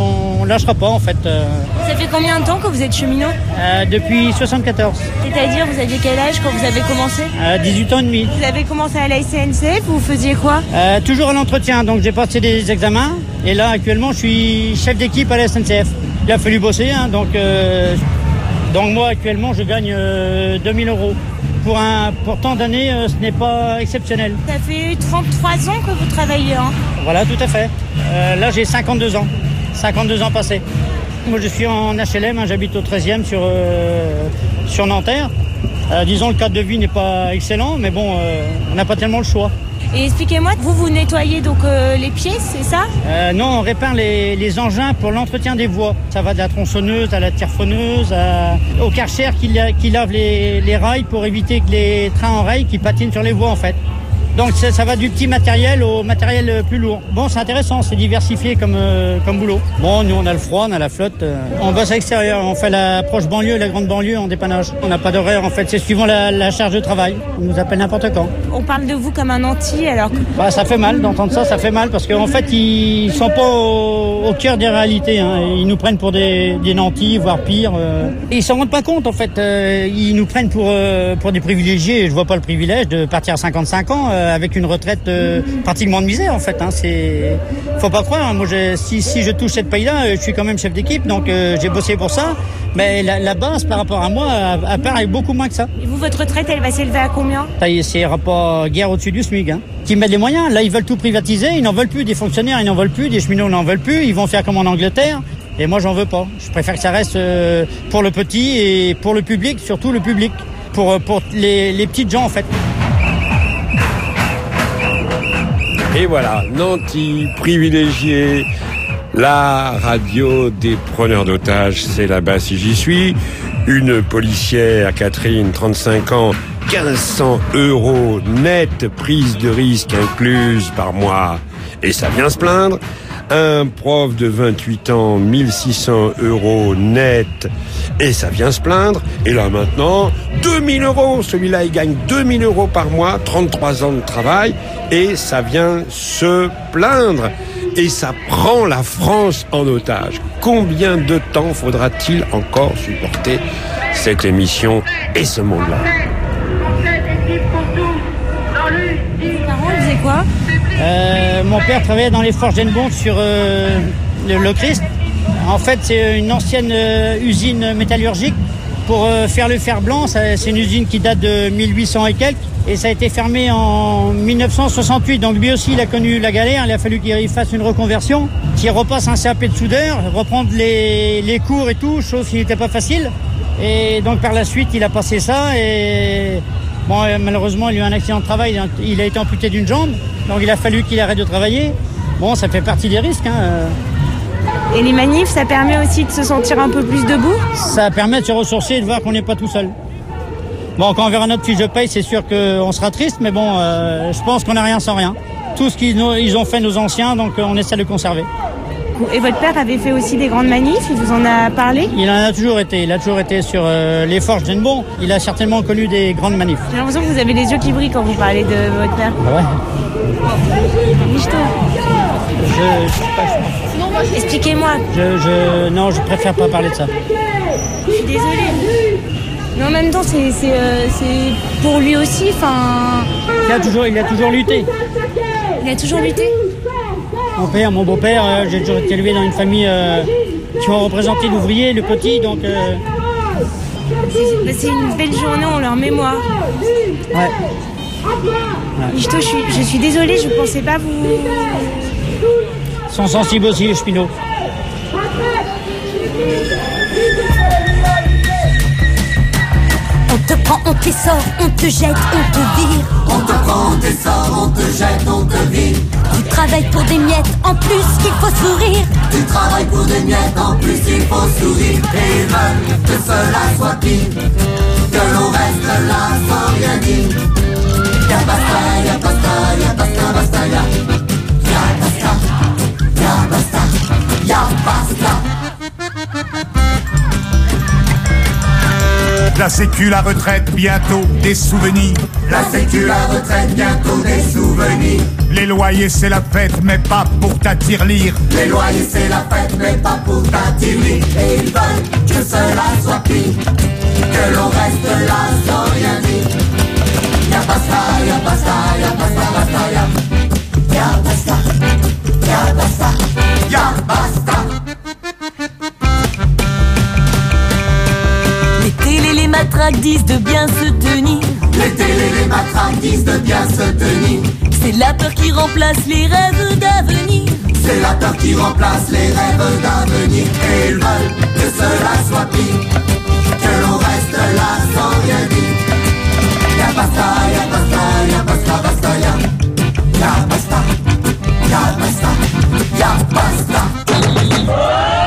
on lâchera pas en fait. Euh, Ça fait combien de temps que vous êtes cheminot? euh, Depuis soixante-quatorze. C'est-à-dire, vous aviez quel âge quand vous avez commencé? Euh, dix-huit ans et demi. Vous avez commencé à la S N C F, vous faisiez quoi? Euh, toujours à l'entretien, donc j'ai passé des examens et là actuellement je suis chef d'équipe à la S N C F. Il a fallu bosser, hein, donc, euh, donc moi actuellement je gagne euh, deux mille euros. Pour, un, pour tant d'années, euh, ce n'est pas exceptionnel. Ça fait trente-trois ans que vous travaillez, hein? Voilà, tout à fait. Euh, là j'ai cinquante-deux ans, cinquante-deux ans passés. Moi je suis en H L M, hein, j'habite au treizième sur, euh, sur Nanterre. Euh, disons le cadre de vie n'est pas excellent, mais bon, euh, on n'a pas tellement le choix. Et expliquez-moi, vous vous nettoyez donc euh, les pieds, c'est ça? euh, Non, on répare les, les engins pour l'entretien des voies. Ça va de la tronçonneuse à la tire-phoneuse, à, au Karcher qui, qui lave les, les rails pour éviter que les trains en rail qui patinent sur les voies en fait. Donc ça, ça va du petit matériel au matériel plus lourd. Bon, c'est intéressant, c'est diversifié comme, euh, comme boulot. Bon, nous on a le froid, on a la flotte. Euh, on bosse à l'extérieur, on fait la proche banlieue, la grande banlieue en dépannage. On n'a pas d'horaire en fait, c'est suivant la, la charge de travail. On nous appelle n'importe quand. On parle de vous comme un anti alors que... Bah, ça fait mal d'entendre ça, ça fait mal parce qu'en fait ils sont pas au, au cœur des réalités. Hein. Ils nous prennent pour des, des nantis, voire pire. Euh. Ils s'en rendent pas compte en fait. Euh, ils nous prennent pour, euh, pour des privilégiés. Je vois pas le privilège de partir à cinquante-cinq ans. Euh, avec une retraite euh, pratiquement de misère en fait. Hein. C'est, faut pas croire. Hein. Moi, j'ai, si, si je touche cette paye-là, je suis quand même chef d'équipe, donc euh, j'ai bossé pour ça. Mais la, la base par rapport à moi, à, à part, est beaucoup moins que ça. Et vous, votre retraite, elle va s'élever à combien? Ça y est, c'est rapport guerre au-dessus du SMIC. Hein. Qui mettent les moyens. Là, ils veulent tout privatiser. Ils n'en veulent plus. Des fonctionnaires, ils n'en veulent plus. Des cheminots n'en veulent plus. Ils vont faire comme en Angleterre. Et moi, j'en veux pas. Je préfère que ça reste euh, pour le petit et pour le public, surtout le public, pour pour les, les petites gens en fait. Et voilà, Nantis, privilégié, la radio des preneurs d'otages, c'est là-bas si j'y suis. Une policière, Catherine, trente-cinq ans, quinze cents euros net, prise de risque incluse par mois. Et ça vient se plaindre. Un prof de vingt-huit ans, mille six cents euros net, et ça vient se plaindre. Et là maintenant, deux mille euros. Celui-là, il gagne deux mille euros par mois, trente-trois ans de travail, et ça vient se plaindre. Et ça prend la France en otage. Combien de temps faudra-t-il encore supporter cette émission et ce monde-là? Parents, vous quoi? Euh, mon père travaillait dans les forges d'Enbond sur euh, le, le Christ. En fait, c'est une ancienne euh, usine métallurgique pour euh, faire le fer blanc. Ça, c'est une usine qui date de mille huit cents et quelques. Et ça a été fermé en mille neuf cent soixante-huit. Donc lui aussi, il a connu la galère. Il a fallu qu'il fasse une reconversion, qu'il repasse un C A P de soudeur, reprendre les, les cours et tout, chose qui n'était pas facile. Et donc par la suite, il a passé ça. Et bon, malheureusement, il a eu un accident de travail. Il a été amputé d'une jambe. Donc il a fallu qu'il arrête de travailler. Bon, ça fait partie des risques. Hein. Et les manifs, ça permet aussi de se sentir un peu plus debout? Ça permet de se ressourcer et de voir qu'on n'est pas tout seul. Bon, quand on verra notre fiche de paye, c'est sûr qu'on sera triste, mais bon, euh, je pense qu'on n'a rien sans rien. Tout ce qu'ils ils ont fait nos anciens, donc on essaie de le conserver. Et votre père avait fait aussi des grandes manifs, il vous en a parlé? Il en a toujours été, il a toujours été sur euh, les forges d'Enbond. Il a certainement connu des grandes manifs. J'ai l'impression que vous avez les yeux qui brillent quand vous parlez de votre père. Ah ouais. Michto. Je, je Expliquez-moi. Je, je, non, je préfère pas parler de ça. Je suis désolée. Mais en même temps, c'est, c'est, euh, c'est pour lui aussi, enfin... Il a toujours, il a toujours lutté. Il a toujours lutté? Mon père, mon beau-père, euh, j'ai toujours été élevé dans une famille euh, qui ont représenté l'ouvrier, le petit, donc... Euh... C'est, c'est une belle journée en leur mémoire. Ouais. ouais. Michto, je suis, je suis désolée, je pensais pas vous... Ils sont sensibles aussi, les cheminots. On te prend, on t'essore, on te jette, on te vire. On te prend, on t'essore, on te jette, on te vire. Tu travailles pour des miettes, en plus qu'il faut sourire. Tu travailles pour des miettes, en plus il faut sourire. Et ils veulent que cela soit pire, que l'on reste là sans rien dire. Y'a basta, y'a basta, y'a basta, basta, y'a. Y'a basta, y'a basta, y'a basta. La sécu, la retraite, bientôt des souvenirs. La sécu, la retraite, bientôt des souvenirs. Les loyers, c'est la fête, mais pas pour ta tirelire. Les loyers, c'est la fête, mais pas pour ta tirelire. Et ils veulent que cela soit pire, que l'on reste là sans rien dire. Y'a basta, y'a basta, y'a basta, basta, y'a. Y'a basta, y'a basta, y'a basta. Les télés, les matraques disent de bien se tenir. Les télés, les matraques disent de bien se tenir. C'est la peur qui remplace les rêves d'avenir. C'est la peur qui remplace les rêves d'avenir. Et ils veulent que cela soit pire, que l'on reste là sans rien dire. Y'a basta, y'a basta, y'a basta, basta, y'a. Y'a basta, y'a basta, y'a basta.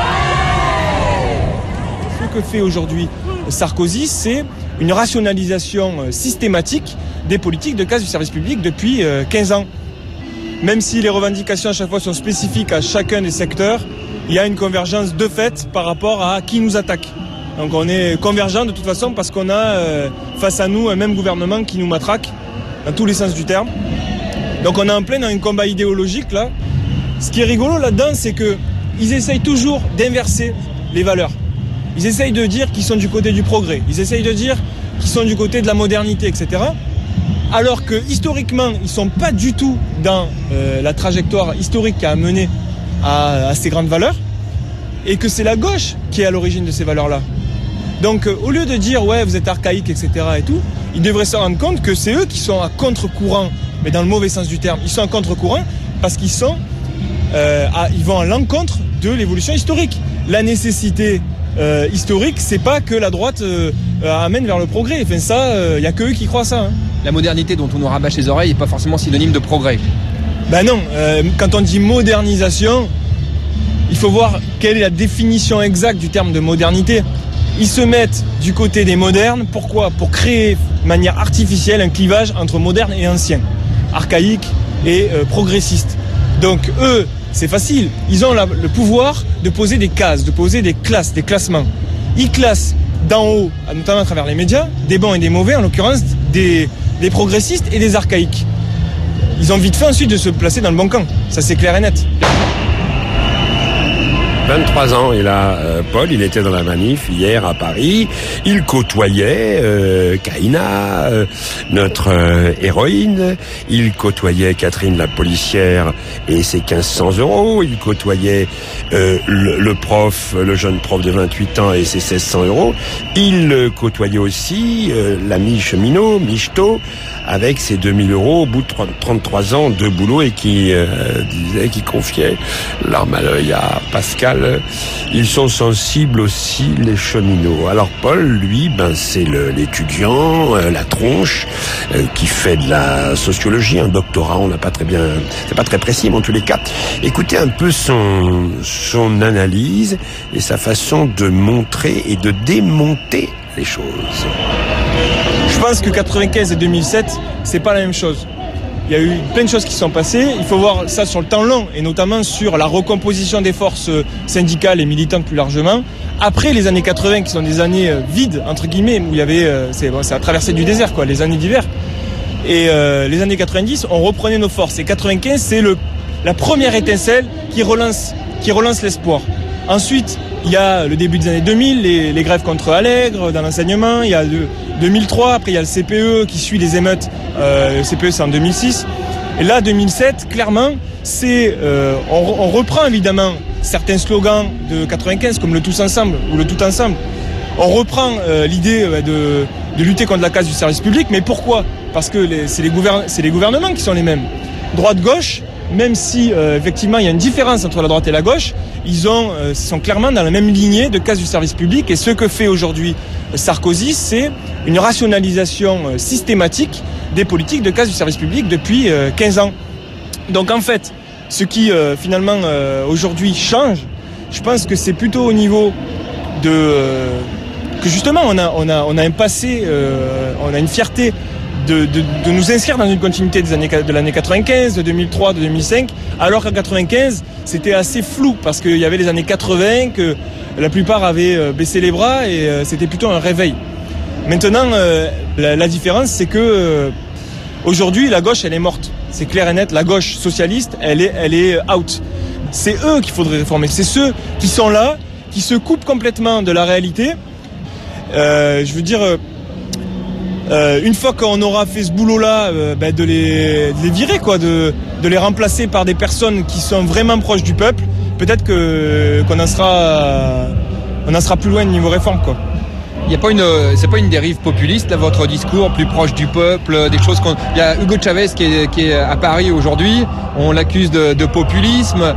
Ce que fait aujourd'hui Sarkozy, c'est une rationalisation systématique des politiques de casse du service public depuis quinze ans. Même si les revendications à chaque fois sont spécifiques à chacun des secteurs, il y a une convergence de fait par rapport à qui nous attaque. Donc on est convergent de toute façon parce qu'on a euh, face à nous un même gouvernement qui nous matraque dans tous les sens du terme. Donc on est en plein dans un combat idéologique là. Ce qui est rigolo là-dedans, c'est qu'ils essayent toujours d'inverser les valeurs. Ils essayent de dire qu'ils sont du côté du progrès. Ils essayent de dire qu'ils sont du côté de la modernité, et cetera. Alors que historiquement, ils ne sont pas du tout dans euh, la trajectoire historique qui a mené à, à ces grandes valeurs, et que c'est la gauche qui est à l'origine de ces valeurs-là. Donc euh, au lieu de dire ouais vous êtes archaïque, et cetera et tout, ils devraient se rendre compte que c'est eux qui sont à contre-courant, mais dans le mauvais sens du terme. Ils sont à contre-courant parce qu'ils sont, euh, à, ils vont à l'encontre de l'évolution historique. La nécessité euh, historique, c'est pas que la droite euh, amène vers le progrès. Enfin ça, il euh, y a que eux qui croient ça. Hein. La modernité dont on nous rabâche les oreilles n'est pas forcément synonyme de progrès. Ben non, euh, quand on dit modernisation, il faut voir quelle est la définition exacte du terme de modernité. Ils se mettent du côté des modernes, pourquoi ? Pour créer de manière artificielle un clivage entre moderne et ancien, archaïque et euh, progressiste. Donc eux, c'est facile, ils ont la, le pouvoir de poser des cases, de poser des classes, des classements. Ils classent d'en haut, notamment à travers les médias, des bons et des mauvais, en l'occurrence des, des progressistes et des archaïques. Ils ont vite fait ensuite de se placer dans le bon camp, ça c'est clair et net. vingt-trois ans, il a euh, Paul, il était dans la manif hier à Paris, il côtoyait euh, Kaina, euh, notre euh, héroïne, il côtoyait Catherine la policière et ses mille cinq cents euros, il côtoyait euh, le, le prof, le jeune prof de vingt-huit ans et ses mille six cents euros, il euh, côtoyait aussi euh, l'ami cheminot, Michto, avec ses deux mille euros au bout de trente-trois ans de boulot et qui euh, disait, qui confiait l'arme à l'œil à Pascal. Ils sont sensibles aussi, les cheminots. Alors Paul, lui, ben c'est le, l'étudiant, euh, la tronche, euh, qui fait de la sociologie, un doctorat, on n'a pas très bien, c'est pas très précis, mais en tous les cas, écoutez un peu son, son analyse et sa façon de montrer et de démonter les choses. Je pense que quatre-vingt-quinze et deux mille sept, c'est pas la même chose. Il y a eu plein de choses qui sont passées. Il faut voir ça sur le temps long et notamment sur la recomposition des forces syndicales et militantes plus largement. Après les années quatre-vingts, qui sont des années vides, entre guillemets, où il y avait, c'est, bon, c'est la traversée du désert, quoi, les années d'hiver. Et euh, les années quatre-vingt-dix, on reprenait nos forces. Et quatre-vingt-quinze, c'est le, la première étincelle qui relance, qui relance l'espoir. Ensuite, il y a le début des années deux mille, les, les grèves contre Allègre dans l'enseignement. Il y a le, deux mille trois, après il y a le C P E qui suit les émeutes. Euh, le C P E c'est en deux mille six. Et là, deux mille sept, clairement, c'est, euh, on, on reprend évidemment certains slogans de quatre-vingt-quinze comme le tous ensemble ou le tout ensemble. On reprend euh, l'idée euh, de, de lutter contre la casse du service public, mais pourquoi ? Parce que les, c'est, les gouvern- c'est les gouvernements qui sont les mêmes. Droite-gauche, même si euh, effectivement il y a une différence entre la droite et la gauche, ils ont, euh, sont clairement dans la même lignée de casse du service public. Et ce que fait aujourd'hui Sarkozy, c'est une rationalisation euh, systématique des politiques de casse du service public depuis euh, quinze ans. Donc en fait, ce qui euh, finalement euh, aujourd'hui change, je pense que c'est plutôt au niveau de euh, que justement on a on a on a un passé, euh, on a une fierté de, de de nous inscrire dans une continuité des années de l'année quatre-vingt-quinze, de deux mille trois, de deux mille cinq, alors qu'en quatre-vingt-quinze c'était assez flou parce qu'il y avait les années quatre-vingts, que la plupart avaient baissé les bras et c'était plutôt un réveil. Maintenant, euh, la, la différence, c'est que euh, aujourd'hui, la gauche, elle est morte. C'est clair et net. La gauche socialiste, elle est, elle est out. C'est eux qu'il faudrait réformer. C'est ceux qui sont là, qui se coupent complètement de la réalité. Euh, je veux dire, euh, une fois qu'on aura fait ce boulot-là, euh, ben de, les, de les virer, quoi, de, de les remplacer par des personnes qui sont vraiment proches du peuple. Peut-être que qu'on en sera, on en sera plus loin niveau réforme, quoi. Il y a pas une, c'est pas une dérive populiste là, votre discours plus proche du peuple, des choses qu'on. Il y a Hugo Chavez qui est, qui est à Paris aujourd'hui. On l'accuse de, de populisme.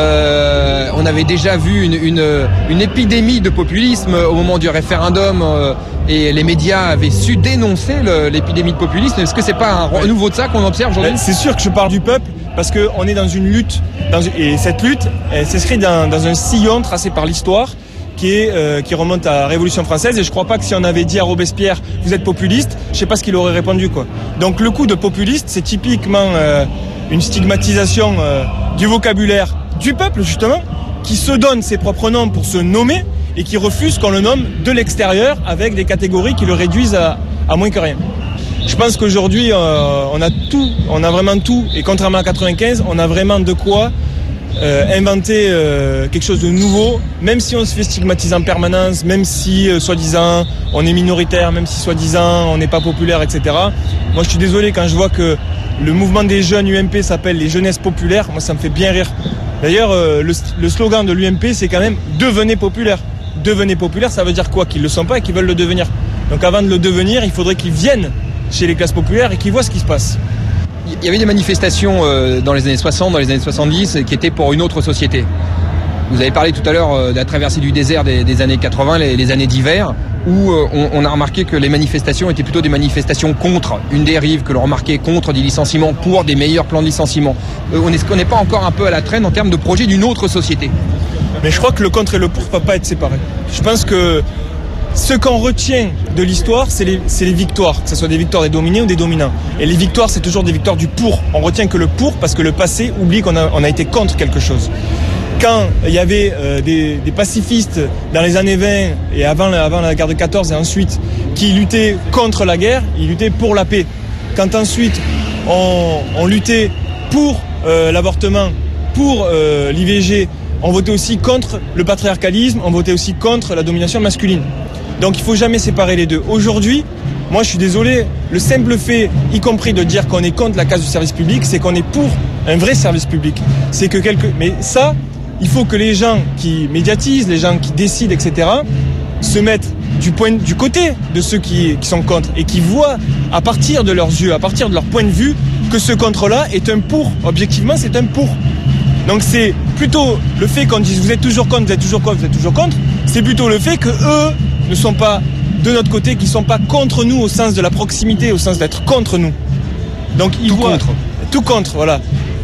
Euh, on avait déjà vu une, une, une épidémie de populisme au moment du référendum euh, et les médias avaient su dénoncer le, l'épidémie de populisme. Est-ce que c'est pas un renouveau de ça qu'on observe aujourd'hui ? C'est sûr que je parle du peuple parce que on est dans une lutte, dans, et cette lutte, elle s'inscrit dans, dans un sillon tracé par l'histoire. Qui, est, euh, qui remonte à la Révolution française, et je crois pas que si on avait dit à Robespierre vous êtes populiste, je sais pas ce qu'il aurait répondu, quoi. Donc le coup de populiste, c'est typiquement euh, une stigmatisation euh, du vocabulaire du peuple, justement, qui se donne ses propres noms pour se nommer et qui refuse qu'on le nomme de l'extérieur avec des catégories qui le réduisent à, à moins que rien. Je pense qu'aujourd'hui euh, on a tout, on a vraiment tout, et contrairement à quatre-vingt-quinze, on a vraiment de quoi Euh, inventer euh, quelque chose de nouveau, même si on se fait stigmatiser en permanence, même si euh, soi-disant on est minoritaire, même si soi-disant on n'est pas populaire, et cetera. Moi je suis désolé quand je vois que le mouvement des jeunes U M P s'appelle les jeunesses populaires, moi ça me fait bien rire. D'ailleurs euh, le, le slogan de l'U M P c'est quand même devenez populaire. Devenez populaire, ça veut dire quoi ? Qu'ils le sont pas et qu'ils veulent le devenir. Donc avant de le devenir, il faudrait qu'ils viennent chez les classes populaires et qu'ils voient ce qui se passe. Il y avait des manifestations euh, dans les années soixante, dans les années soixante-dix, qui étaient pour une autre société. Vous avez parlé tout à l'heure euh, de la traversée du désert des, des années quatre-vingts, les, les années d'hiver, où euh, on, on a remarqué que les manifestations étaient plutôt des manifestations contre une dérive, que l'on remarquait contre des licenciements, pour des meilleurs plans de licenciement. Euh, on est, on n'est pas encore un peu à la traîne en termes de projet d'une autre société. Mais je crois que le contre et le pour ne peuvent pas être séparés. Je pense que ce qu'on retient de l'histoire, c'est les, c'est les victoires, que ce soit des victoires des dominés ou des dominants. Et les victoires, c'est toujours des victoires du pour. On retient que le pour parce que le passé oublie qu'on a, on a été contre quelque chose. Quand il y avait euh, des, des pacifistes dans les années vingt et avant, avant la guerre de quatorze et ensuite, qui luttaient contre la guerre, ils luttaient pour la paix. Quand ensuite on, on luttait pour euh, l'avortement, pour euh, l'I V G, on votait aussi contre le patriarcalisme, on votait aussi contre la domination masculine. Donc il ne faut jamais séparer les deux. Aujourd'hui, moi je suis désolé, le simple fait, y compris de dire qu'on est contre la casse du service public, c'est qu'on est pour un vrai service public. C'est que quelque... Mais ça, il faut que les gens qui médiatisent, les gens qui décident, et cetera, se mettent du, point, du côté de ceux qui, qui sont contre et qui voient à partir de leurs yeux, à partir de leur point de vue, que ce contre-là est un pour. Objectivement, c'est un pour. Donc c'est plutôt le fait qu'on dise vous êtes toujours contre, vous êtes toujours contre, vous êtes toujours contre, c'est plutôt le fait que eux ne sont pas de notre côté, qui ne sont pas contre nous au sens de la proximité, au sens d'être contre nous. Donc ils tout voient contre. tout contre, voilà.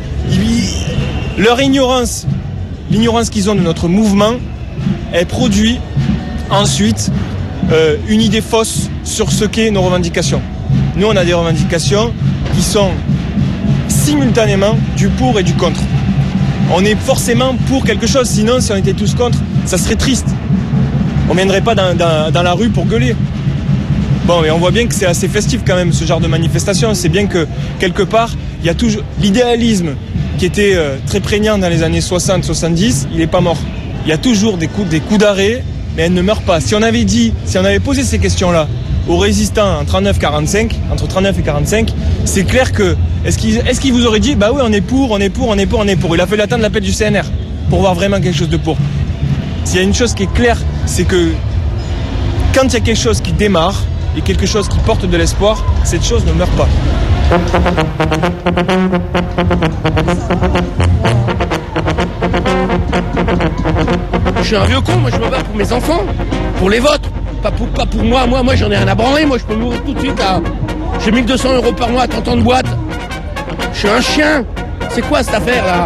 Ils, leur ignorance, l'ignorance qu'ils ont de notre mouvement, elle produit ensuite euh, une idée fausse sur ce qu'est nos revendications. Nous, on a des revendications qui sont simultanément du pour et du contre. On est forcément pour quelque chose, sinon si on était tous contre, ça serait triste. On ne viendrait pas dans, dans, dans la rue pour gueuler. Bon, et on voit bien que c'est assez festif quand même, ce genre de manifestation. C'est bien que, quelque part, il y a toujours l'idéalisme qui était euh, très prégnant dans les années soixante soixante-dix, il n'est pas mort. Il y a toujours des coups, des coups d'arrêt, mais elle ne meurt pas. Si on avait dit, si on avait posé ces questions-là aux résistants en trente-neuf quarante-cinq, entre trente-neuf et quarante-cinq, c'est clair que, est-ce qu'ils, est-ce qu'ils vous auraient dit, bah oui, on est pour, on est pour, on est pour, on est pour. Il a fallu attendre l'appel du C N R pour voir vraiment quelque chose de pour. S'il y a une chose qui est claire, c'est que quand il y a quelque chose qui démarre et quelque chose qui porte de l'espoir, cette chose ne meurt pas. Je suis un vieux con, moi je me bats pour mes enfants, pour les vôtres, pas pour, pas pour moi, moi, moi j'en ai rien à branler, moi je peux mourir tout de suite là. J'ai mille deux cents euros par mois à trente ans de boîte. Je suis un chien. C'est quoi cette affaire là?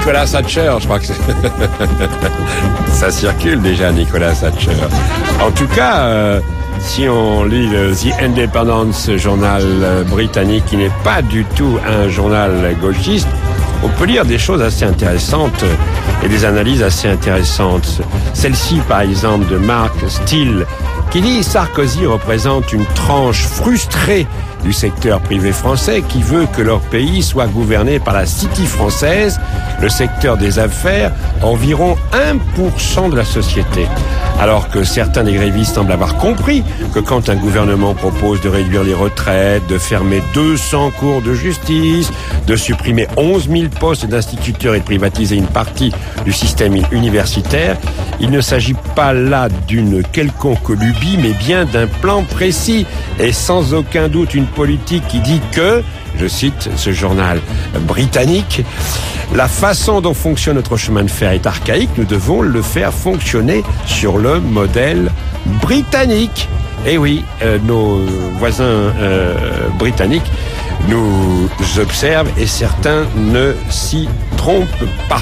Nicolas Thatcher, je crois que c'est... ça circule déjà, Nicolas Thatcher. En tout cas, euh, si on lit le The Independent, journal britannique, qui n'est pas du tout un journal gauchiste, on peut lire des choses assez intéressantes et des analyses assez intéressantes. Celle-ci, par exemple, de Mark Steele, qui dit « Sarkozy représente une tranche frustrée du secteur privé français qui veut que leur pays soit gouverné par la City française, le secteur des affaires, environ un pour cent de la société. » Alors que certains des grévistes semblent avoir compris que quand un gouvernement propose de réduire les retraites, de fermer deux cents cours de justice, de supprimer onze mille postes d'instituteurs et de privatiser une partie du système universitaire, il ne s'agit pas là d'une quelconque lubie, mais bien d'un plan précis et sans aucun doute une politique qui dit que, je cite ce journal britannique, la façon dont fonctionne notre chemin de fer est archaïque, nous devons le faire fonctionner sur le modèle britannique. Et oui, euh, nos voisins euh, britanniques nous observent et certains ne s'y trompent pas.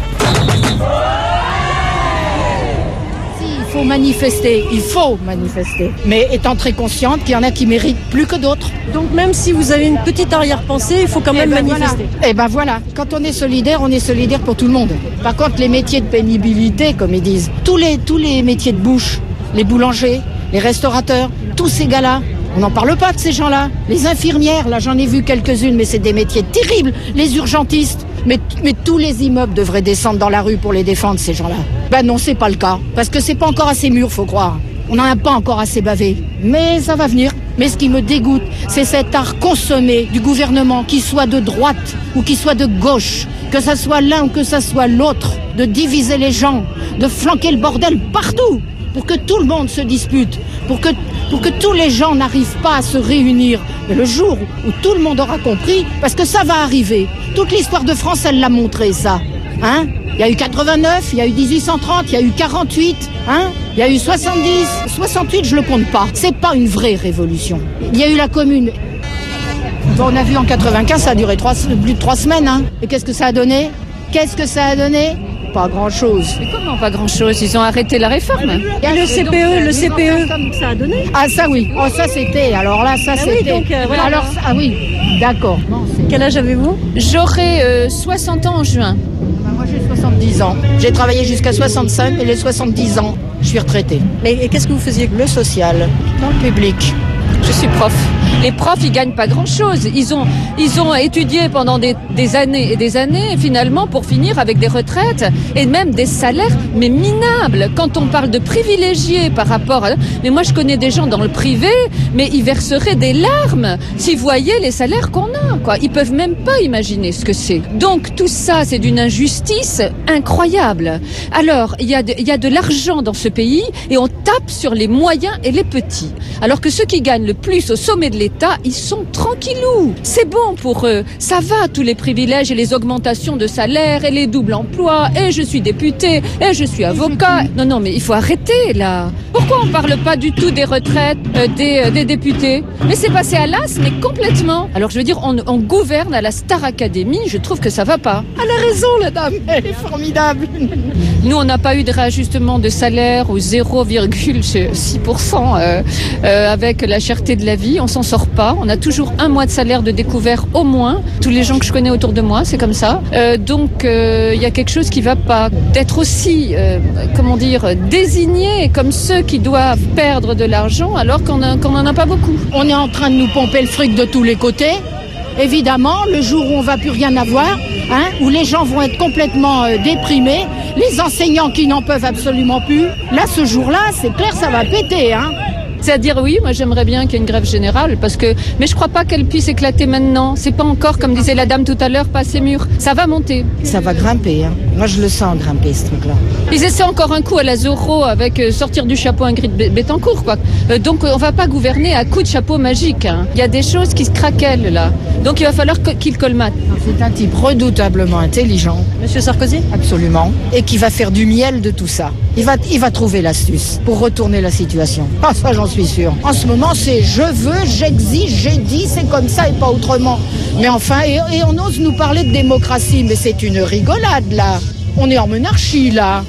Il faut manifester, il faut manifester, mais étant très consciente qu'il y en a qui méritent plus que d'autres. Donc même si vous avez une petite arrière-pensée, il faut quand même ben manifester. Voilà. Et ben voilà, quand on est solidaire, on est solidaire pour tout le monde. Par contre, les métiers de pénibilité, comme ils disent, tous les, tous les métiers de bouche, les boulangers, les restaurateurs, tous ces gars-là, on n'en parle pas de ces gens-là. Les infirmières, là j'en ai vu quelques-unes, mais c'est des métiers terribles. Les urgentistes, mais, mais tous les immeubles devraient descendre dans la rue pour les défendre, ces gens-là. Ben non, c'est pas le cas, parce que c'est pas encore assez mûr, faut croire. On n'en a pas encore assez bavé, mais ça va venir. Mais ce qui me dégoûte, c'est cet art consommé du gouvernement, qu'il soit de droite ou qu'il soit de gauche, que ça soit l'un ou que ça soit l'autre, de diviser les gens, de flanquer le bordel partout, pour que tout le monde se dispute, pour que, pour que tous les gens n'arrivent pas à se réunir. Mais le jour où tout le monde aura compris, parce que ça va arriver, toute l'histoire de France, elle l'a montré, ça. Hein ? Il y a eu quatre-vingt-neuf, il y a eu dix-huit cent trente, il y a eu quarante-huit, hein ? Il y a eu soixante-dix, soixante-huit, je le compte pas. C'est pas une vraie révolution. Il y a eu la commune. Bon, on a vu en quatre-vingt-quinze, ça a duré trois, plus de trois semaines, hein. Et qu'est-ce que ça a donné ? Qu'est-ce que ça a donné ? Pas grand-chose. Mais comment pas grand-chose ? Ils ont arrêté la réforme. Et le C P E, le C P E, ça a donné. Ah ça oui, oh ça c'était, alors là ça ah c'était. Oui, donc, euh, voilà. Alors ah oui, d'accord. Bon, quel âge avez-vous ? J'aurai euh, soixante ans en juin. Bah, moi j'ai soixante-dix ans. J'ai travaillé jusqu'à soixante-cinq et les soixante-dix ans, je suis retraitée. Mais qu'est-ce que vous faisiez ? Le social, dans le public. Je suis prof. Les profs, ils gagnent pas grand-chose. Ils ont, ils ont étudié pendant des, des années et des années, et finalement, pour finir avec des retraites et même des salaires, mais minables. Quand on parle de privilégiés par rapport à... Mais moi, je connais des gens dans le privé, mais ils verseraient des larmes s'ils voyaient les salaires qu'on a, quoi. Ils peuvent même pas imaginer ce que c'est. Donc, tout ça, c'est d'une injustice incroyable. Alors, il y a de, il y a de l'argent dans ce pays, et on tape sur les moyens et les petits. Alors que ceux qui gagnent le plus au sommet de l'État, ils sont tranquillous. C'est bon pour eux. Ça va, tous les privilèges et les augmentations de salaire et les doubles emplois. Et je suis député, et je suis avocat. Non, non, mais il faut arrêter, là. Pourquoi on parle pas du tout des retraites euh, des, euh, des députés ? Mais c'est passé à l'as, mais complètement. Alors, je veux dire, on, on gouverne à la Star Academy. Je trouve que ça va pas. Elle a raison, la dame. Elle est formidable. Nous, on n'a pas eu de réajustement de salaire ou zéro virgule six pour cent euh, euh, avec la cherté de la vie. On s'en sort pas. On a toujours un mois de salaire de découvert au moins. Tous les gens que je connais autour de moi, c'est comme ça. Euh, donc, il euh, y a quelque chose qui va pas. D'être aussi, euh, comment dire, désigné comme ceux qui doivent perdre de l'argent alors qu'on a, qu'on n'en a pas beaucoup. On est en train de nous pomper le fric de tous les côtés. Évidemment, le jour où on va plus rien avoir, hein, où les gens vont être complètement euh, déprimés, les enseignants qui n'en peuvent absolument plus, là, ce jour-là, c'est clair, ça va péter, hein. C'est-à-dire oui, moi j'aimerais bien qu'il y ait une grève générale, parce que, mais je crois pas qu'elle puisse éclater maintenant. C'est pas encore, comme disait la dame tout à l'heure, pas assez mûr. Ça va monter. Ça va grimper, hein. Moi je le sens grimper, ce truc-là. Ils essaient encore un coup à la Zorro avec euh, sortir du chapeau Ingrid Betancourt, quoi. Euh, donc on va pas gouverner à coups de chapeau magique, hein. Il y a des choses qui se craquellent là. Donc il va falloir qu'il colmate. C'est un type redoutablement intelligent. Monsieur Sarkozy ? Absolument. Et qui va faire du miel de tout ça. Il va, il va trouver l'astuce pour retourner la situation. Ah, ça, j'en suis sûr. En ce moment, c'est je veux, j'exige, j'ai dit, c'est comme ça et pas autrement. Mais enfin, et, et on ose nous parler de démocratie, mais c'est une rigolade, là. On est en monarchie, là.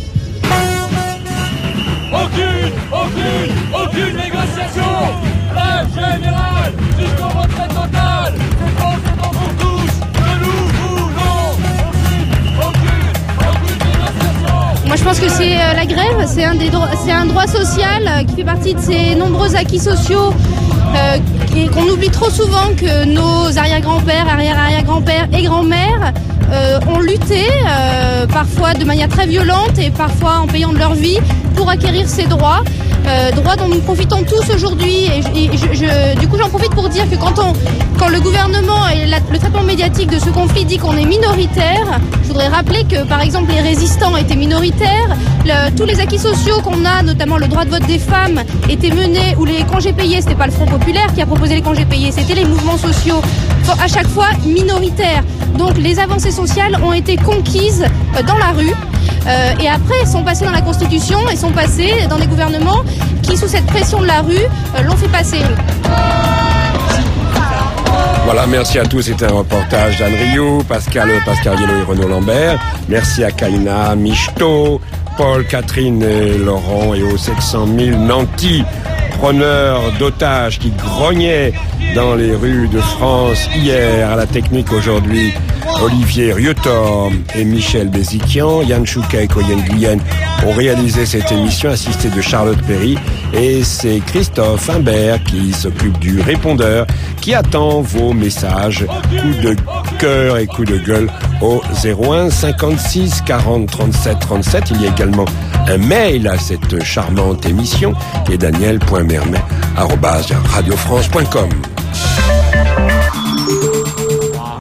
Aucune, aucune, aucune négociation. Grève générale jusqu'au retrait total. C'est bon, c'est bon pour tous. Que nous voulons. Aucune, aucune, aucune négociation. Moi, je pense que c'est euh, la grève, c'est un, des dro- c'est un droit social euh, qui fait partie de ces nombreux acquis sociaux euh, et qu'on oublie trop souvent que nos arrière-grands-pères, arrière-arrière-grands-pères et grands-mères euh, ont lutté, euh, parfois de manière très violente et parfois en payant de leur vie pour acquérir ces droits. Euh, droits dont nous profitons tous aujourd'hui et, je, et je, je, du coup j'en profite pour dire que quand, on, quand le gouvernement et la, le traitement médiatique de ce conflit dit qu'on est minoritaire, je voudrais rappeler que par exemple les résistants étaient minoritaires, le, tous les acquis sociaux qu'on a, notamment le droit de vote des femmes, étaient menés, ou les congés payés, c'était pas le Front Populaire qui a proposé les congés payés, c'était les mouvements sociaux, à chaque fois minoritaires. Donc les avancées sociales ont été conquises dans la rue. Euh, et après sont passés dans la Constitution et sont passés dans des gouvernements qui, sous cette pression de la rue, euh, l'ont fait passer. Voilà, merci à tous. C'était un reportage d'Anne Rioux, Pascal Pascariello et Renaud Lambert. Merci à Kaina, Michto, Paul, Catherine et Laurent et aux sept cent mille nantis preneurs d'otages qui grognaient dans les rues de France hier. À la technique aujourd'hui, Olivier Riotor et Michel Béziquian. Yann Chouquet et Coyenne Guyenne ont réalisé cette émission, assisté de Charlotte Perry. Et c'est Christophe Imbert qui s'occupe du répondeur, qui attend vos messages, coups de cœur et coups de gueule au zéro un cinquante-six quarante trente-sept trente-sept. Il y a également un mail à cette charmante émission qui est daniel point mermet arobase radio france point com.